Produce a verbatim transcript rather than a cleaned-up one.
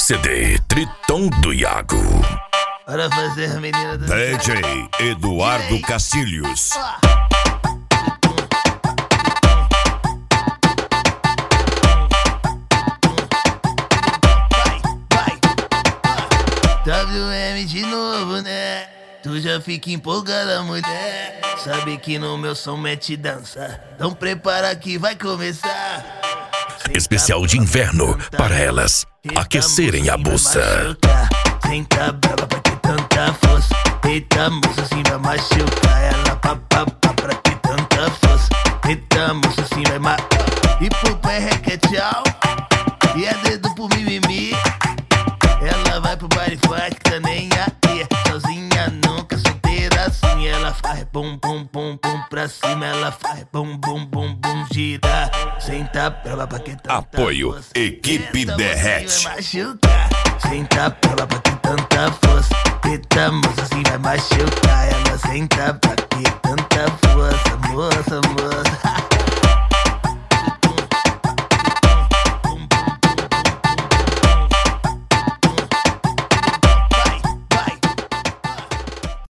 C D Tritão do Iago. Para fazer a menina do D J Eduardo Cacilhos. W M de novo, né? Tu já fica empolgada, mulher. Sabe que no meu som mete dança. Então prepara que vai começar. Especial de inverno para elas aquecerem a buça. Senta brava pra que tanta força. Eita moça, assim vai machucar. Ela pá pá pá pra que tanta força. Eita moça, assim vai machucar. E pro pé requer tchau. E é dedo pro mimimi. Ela vai pro baile funk, tá nem aí. Sozinha nunca, solteira assim. Ela faz bum bum bum bum pra cima. Ela faz bum bum bum bum gira. Senta brava pra que tanta Apoio força. Equipe Eita, Derrete. vai machucar. Senta brava pra que tanta força. Eita moça, assim vai machucar. Ela senta pra